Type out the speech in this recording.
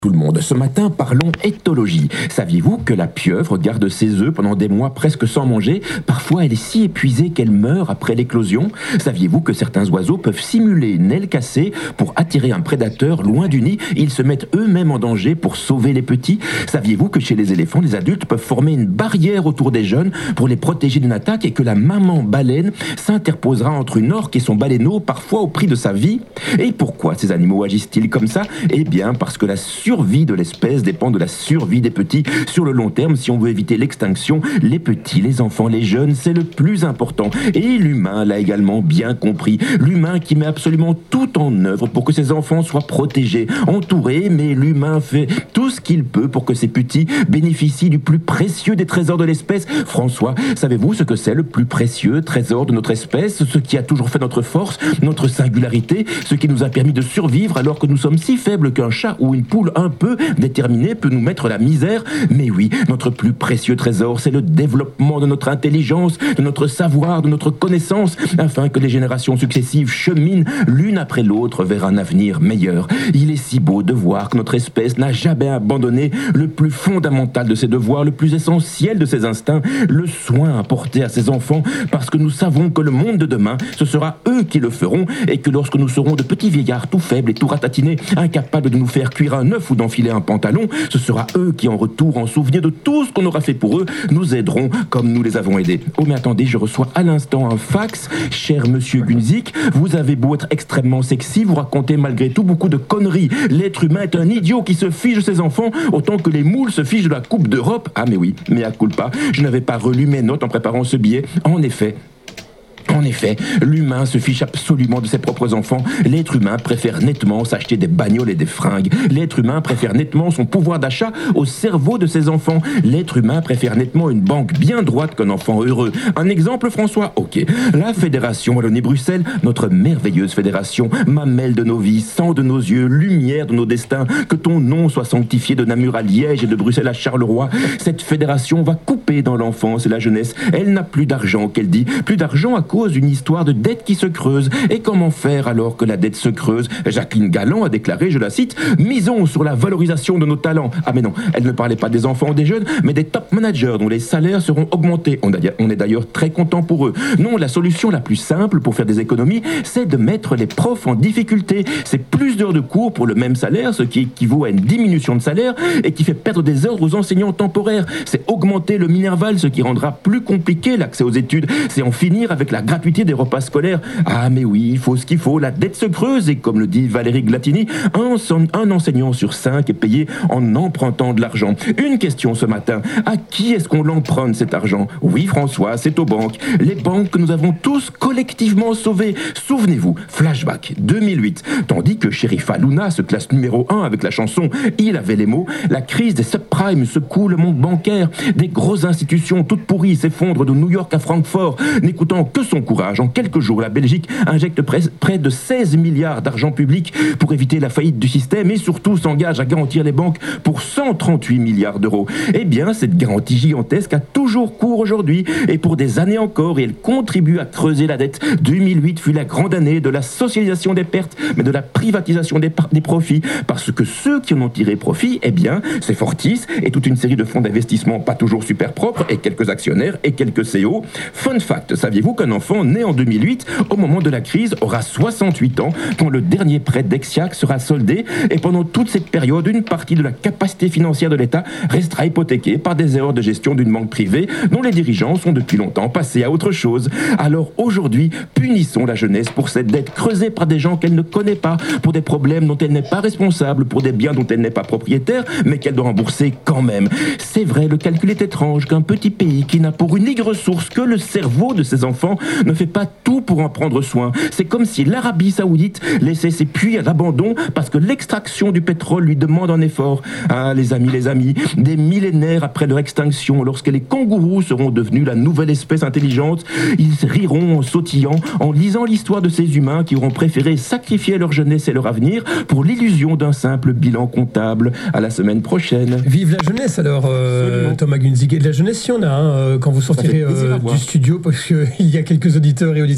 Tout le monde. Ce matin, parlons éthologie. Saviez-vous que la pieuvre garde ses œufs pendant des mois presque sans manger? Parfois, elle est si épuisée qu'elle meurt après l'éclosion. Saviez-vous que certains oiseaux peuvent simuler une aile cassée pour attirer un prédateur loin du nid? Ils se mettent eux-mêmes en danger pour sauver les petits. Saviez-vous que chez les éléphants, les adultes peuvent former une barrière autour des jeunes pour les protéger d'une attaque et que la maman baleine s'interposera entre une orque et son baleineau, parfois au prix de sa vie? Et pourquoi ces animaux agissent-ils comme ça? Eh bien, parce que la survie de l'espèce dépend de la survie des petits. Sur le long terme, si on veut éviter l'extinction, les petits, les enfants, les jeunes, c'est le plus important. Et l'humain l'a également bien compris. L'humain qui met absolument tout en œuvre pour que ses enfants soient protégés, entourés, mais l'humain fait tout ce qu'il peut pour que ses petits bénéficient du plus précieux des trésors de l'espèce. François, savez-vous ce que c'est le plus précieux trésor de notre espèce? Ce qui a toujours fait notre force, notre singularité, ce qui nous a permis de survivre alors que nous sommes si faibles qu'un chat ou une poule un peu déterminé peut nous mettre la misère. Mais oui, notre plus précieux trésor, c'est le développement de notre intelligence, de notre savoir, de notre connaissance, afin que les générations successives cheminent l'une après l'autre vers un avenir meilleur. Il est si beau de voir que notre espèce n'a jamais abandonné le plus fondamental de ses devoirs, le plus essentiel de ses instincts, le soin apporté à ses enfants, parce que nous savons que le monde de demain, ce sera eux qui le feront, et que lorsque nous serons de petits vieillards tout faibles et tout ratatinés, incapables de nous faire cuire un œuf ou d'enfiler un pantalon, ce sera eux qui, en retour, en souvenir de tout ce qu'on aura fait pour eux, nous aideront comme nous les avons aidés. Oh mais attendez, je reçois à l'instant un fax. Cher monsieur Gunzik, vous avez beau être extrêmement sexy, vous racontez malgré tout beaucoup de conneries. L'être humain est un idiot qui se fiche de ses enfants autant que les moules se fichent de la Coupe d'Europe. Ah mais oui, mea culpa, je n'avais pas relu mes notes en préparant ce billet. En effet, l'humain se fiche absolument de ses propres enfants. L'être humain préfère nettement s'acheter des bagnoles et des fringues. L'être humain préfère nettement son pouvoir d'achat au cerveau de ses enfants. L'être humain préfère nettement une banque bien droite qu'un enfant heureux. Un exemple, François? Ok. La Fédération Wallonie-Bruxelles, notre merveilleuse fédération, mamelle de nos vies, sang de nos yeux, lumière de nos destins, que ton nom soit sanctifié de Namur à Liège et de Bruxelles à Charleroi. Cette fédération va couper dans l'enfance et la jeunesse. Elle n'a plus d'argent, qu'elle dit. Plus d'argent à cause d'une histoire de dette qui se creuse. Et comment faire alors que la dette se creuse? Jacqueline Galland a déclaré, je la cite, « Misons sur la valorisation de nos talents ». Ah mais non, elle ne parlait pas des enfants ou des jeunes, mais des top managers dont les salaires seront augmentés. On est d'ailleurs très content pour eux. Non, la solution la plus simple pour faire des économies, c'est de mettre les profs en difficulté. C'est plus d'heures de cours pour le même salaire, ce qui équivaut à une diminution de salaire et qui fait perdre des heures aux enseignants temporaires. C'est augmenter le Minerval, ce qui rendra plus compliqué l'accès aux études. C'est en finir avec la gratuité des repas scolaires. Ah mais oui, il faut ce qu'il faut, la dette se creuse et comme le dit Valérie Glatini, un enseignant sur 5 est payé en empruntant de l'argent. Une question ce matin, à qui est-ce qu'on l'emprunte cet argent? Oui François, c'est aux banques. Les banques que nous avons tous collectivement sauvées. Souvenez-vous, flashback 2008, tandis que Sherifa Luna se classe numéro 1 avec la chanson Il avait les mots, la crise des subprimes secoue le monde bancaire. Des grosses institutions toutes pourries s'effondrent de New York à Francfort, n'écoutant que son courage. En quelques jours, la Belgique injecte près de 16 milliards d'argent public pour éviter la faillite du système et surtout s'engage à garantir les banques pour 138 milliards d'euros. Eh bien, cette garantie gigantesque a toujours cours aujourd'hui et pour des années encore, et elle contribue à creuser la dette. 2008 fut la grande année de la socialisation des pertes, mais de la privatisation des profits, parce que ceux qui en ont tiré profit, eh bien, c'est Fortis et toute une série de fonds d'investissement pas toujours super propres et quelques actionnaires et quelques CEO. Fun fact, saviez-vous qu'un enfant né en 2008, au moment de la crise, aura 68 ans, quand le dernier prêt d'Exia sera soldé, et pendant toute cette période, une partie de la capacité financière de l'État restera hypothéquée par des erreurs de gestion d'une banque privée dont les dirigeants sont depuis longtemps passés à autre chose. Alors aujourd'hui, punissons la jeunesse pour cette dette creusée par des gens qu'elle ne connaît pas, pour des problèmes dont elle n'est pas responsable, pour des biens dont elle n'est pas propriétaire, mais qu'elle doit rembourser quand même. C'est vrai, le calcul est étrange qu'un petit pays qui n'a pour unique ressource que le cerveau de ses enfants ne fait pas tout pour en prendre soin. C'est comme si l'Arabie Saoudite laissait ses puits à l'abandon parce que l'extraction du pétrole lui demande un effort. Ah, les amis, des millénaires après leur extinction, lorsque les kangourous seront devenus la nouvelle espèce intelligente, ils riront en sautillant, en lisant l'histoire de ces humains qui auront préféré sacrifier leur jeunesse et leur avenir pour l'illusion d'un simple bilan comptable. À la semaine prochaine. Vive la jeunesse alors, Thomas Gunzig. Et de la jeunesse, il y en a, quand vous sortirez du studio, parce qu'il y a quelques auditeurs et auditrices